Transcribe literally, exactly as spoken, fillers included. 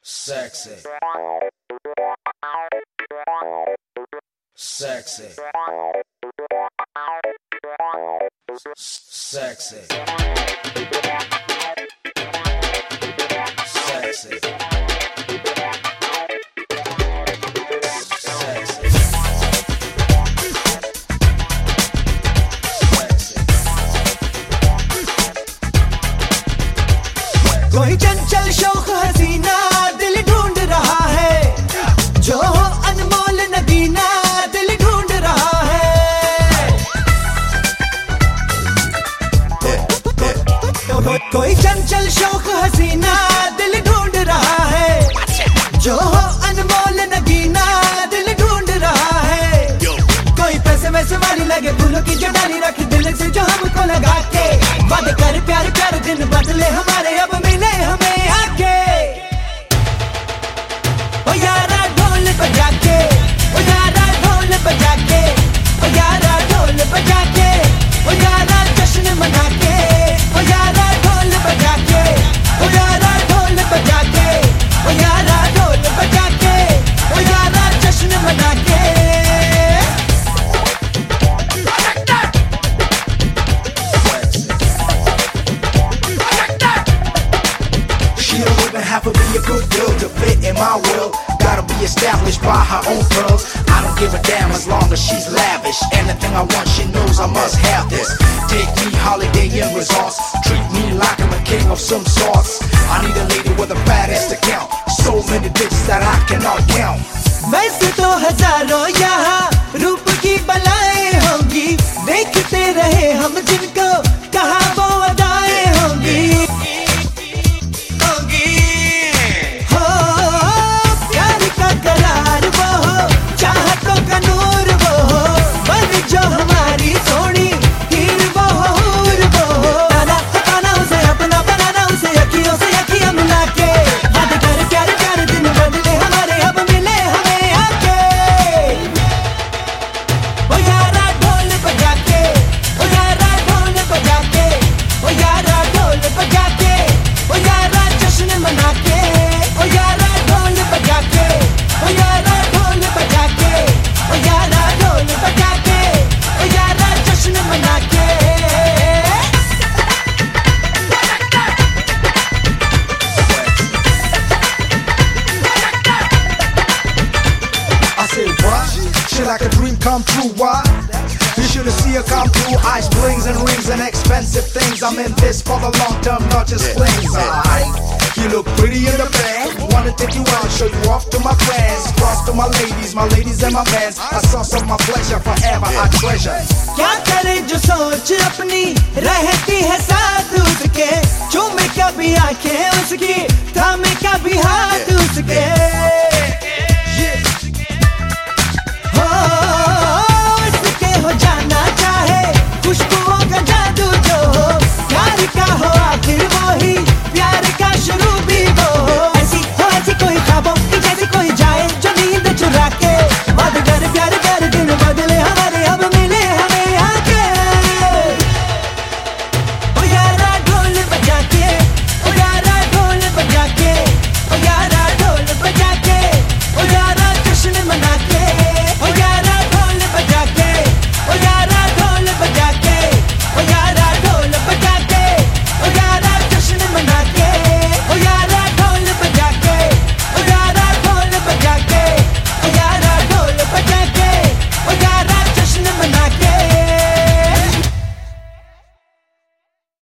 Sexy. Sexy. Sexy. Sexy. कोई चंचल शौक हसीना दिल ढूंढ रहा है, जो हो अनमोल नगीना दिल ढूंढ रहा है। कोई चंचल शौक हसीना दिल ढूंढ रहा है, जो हो अनमोल नगीना दिल ढूंढ रहा है। कोई पैसे वैसे वाली लगे फूलों की जो डाली रखी दिल से जो हमको लगा के वादे कर प्यार प्यार दिन बदले हमारे अब मिले हमें आके। ओ यारा ढोल बजा के, ओ यारा ढोल बजा के, ओ यारा ढोल बजा के, ओ यारा जश्न मना के, ओ यारा ढोल बजा के, ओ यारा ढोल बजा के, ओ यारा ढोल बजा के, ओ यारा जश्न मना के। Have to be a good girl to fit in my world. Gotta be established by her own pearls. I don't give a damn as long as she's lavish. Anything I want, she knows I must have this. Take me holiday in resorts. Treat me like I'm a king of some sorts. I need a lady with a fat ass to count. So many bitches that I cannot count. वैसे तो हजारों यहाँ रूप की बलाएं होंगी, देखते रहे हम जिनको कहा वो अदाएं होंगी। Like a dream come true, why? You should've seen her come through. Ice blings and rings and expensive things. I'm in this for the long term, not just flings. Alright, you look pretty in the bed. Wanna take you out, show you off to my friends. Cross to my ladies, my ladies and my mans. A source of my pleasure, forever I treasure. क्या करे जो सोच अपनी रहती है साथ उसके, चूमे कभी आंखें उसकी, थामे